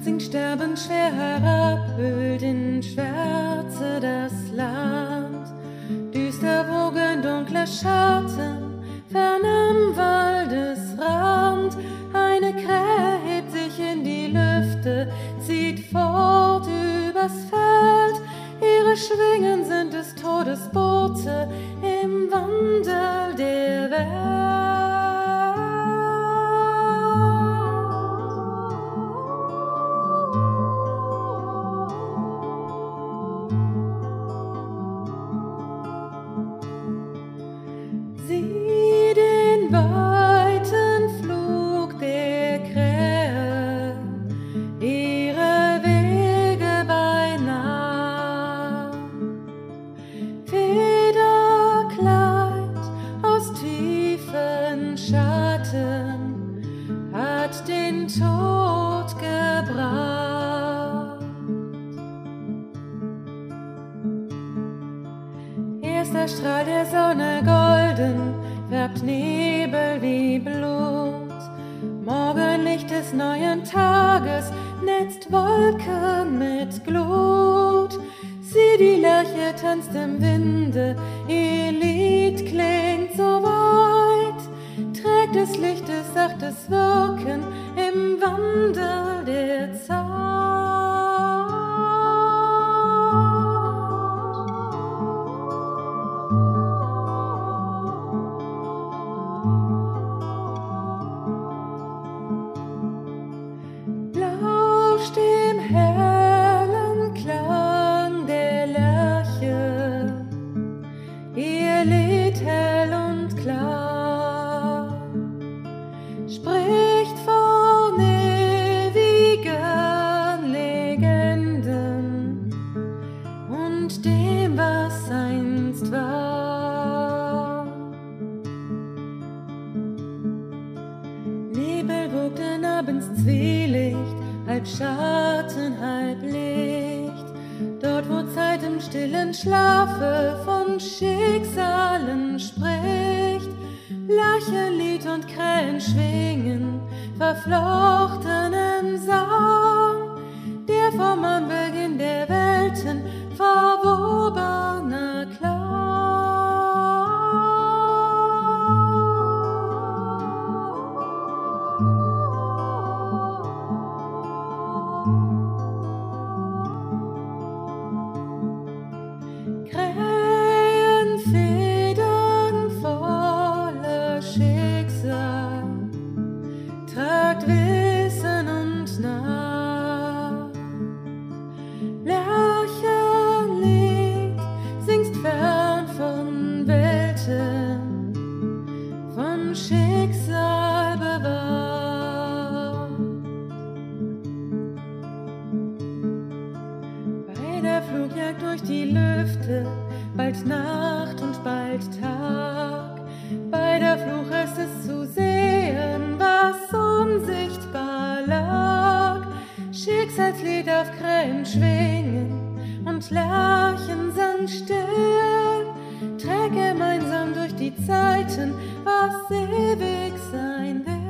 sinkt sterbend schwer herab, hüllt in Schwärze das Land. Düster wogen dunkle Schatten, fern am Waldesrand. Eine Krähe hebt sich in die Lüfte, zieht fort übers Feld. Ihre Schwingen sind des Todes Boote im Wandel der Welt. Sieh den weiten Flug der Krähe, ihre Wege beinah. Federkleid aus tiefen Schatten hat den Tod gebracht. Erster Strahl der Sonne golden färbt Nebel wie Blut. Morgenlicht des neuen Tages netzt Wolken mit Glut. Sieh, die Lerche tanzt im Winde, ihr Lied klingt so weit, trägt des Lichtes sachtes Wirken im Wandel der Zeit. Lauscht dem hellen Klang der Lerche, ihr Lied hell und klar, spricht von ewigen Legenden und dem, was einst war. Nebel wogten abends Zwielicht, halb Schatten, halb Licht. Dort, wo Zeit im stillen Schlafe von Schicksalen spricht, Lerchenlied und Krähen schwingen, verflochten im Sang, der vom Anbeginn der Welten verwobener Klang. Krähenfedern voller Schicksal, tragt Wissen und Nacht. Lerchenlied, singst fern von Welten, vom Schicksal bewahrt. Bei der Flugjagd durch die Lüfte, bald Nacht und bald Tag. Bei der Fluch ist es zu sehen, was unsichtbar lag. Schicksalslied auf Krähen schwingen und Lerchen sang still. Träg gemeinsam durch die Zeiten, was ewig sein will.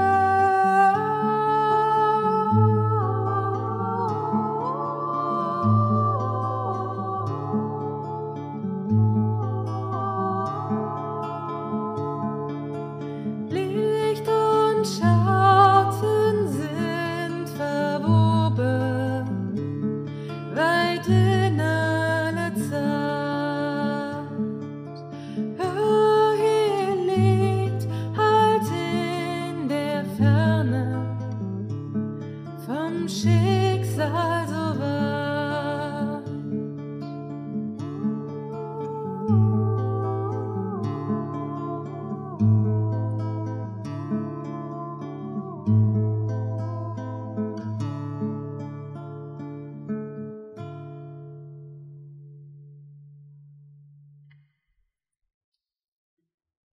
Licht und Schatten sind verwoben, weit in alle Zeit. Hör, ihr Lied hallt in der Ferne, vom Schicksal so weit.